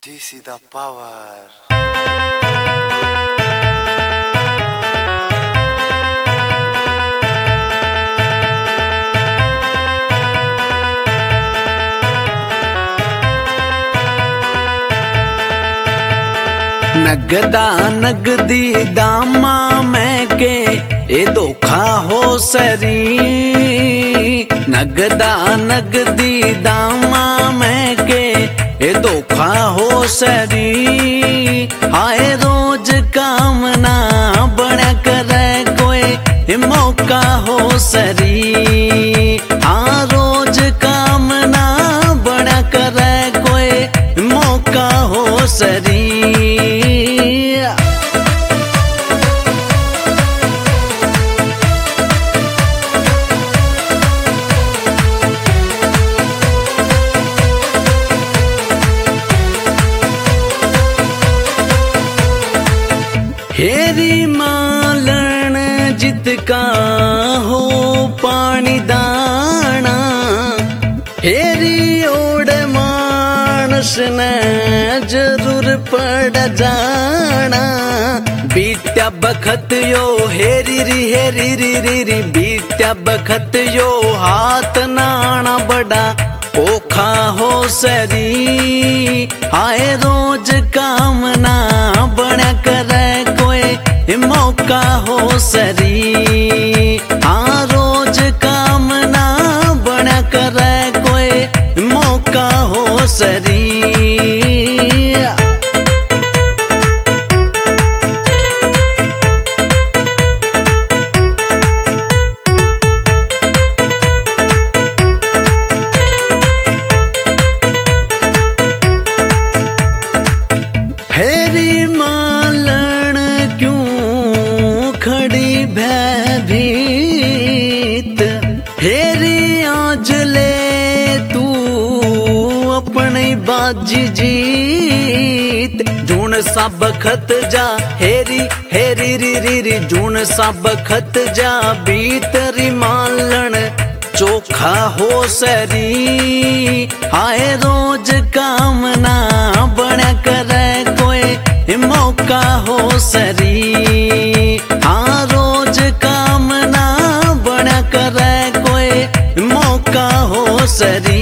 This is the power. Nagda नगदी दामा मैं के ए धोखा हो सरी। नगदा नगदी दामा मैं के ए धोखा हो सरी। आए रोज काम ना बना करे कोई मौका हो सरी। हाँ रोज काम ना बना करे कोई मौका हो सरी। हेरी मालन जित का हो पानी दाना। हेरी ओड मानस ने जरूर पड़ जाना। बीत्या बखत यो हेरी री बीत्या बखत यो हाथ नाना बड़ा ओखा हो सरी। आए रोज काम ना बना करे कोई मौका हो सरी। हाँ रोज काम ना बना करे कोई मौका हो सरी। हेरी मालन क्यों खड़ी भयभीत। हेरी आज ले तू अपनी बाजी जीत। जून सा बखत जा हेरी री जून सा बखत जा भीतरी मालन चोखा हो सरी। आए रोज काम ना बना करे कोई मौका हो सरी। हाँ रोज काम ना बना करे कोई मौका हो सरी।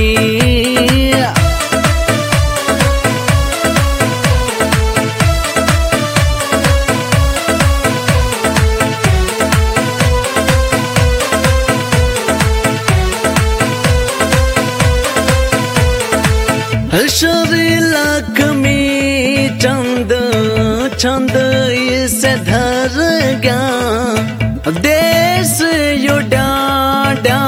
हशरी लक्ष्मी चंद छंद इसे धर गया। देश यो डाडा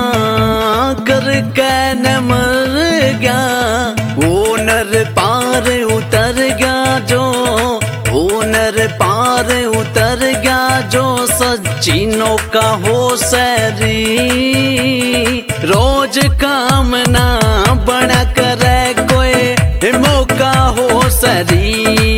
करके न मर गया। वो नर पार उतर गया जो वो नर पार उतर गया जो सचिनों का हो सरी। रोज काम ना बना करे कोई मौका हो सरी।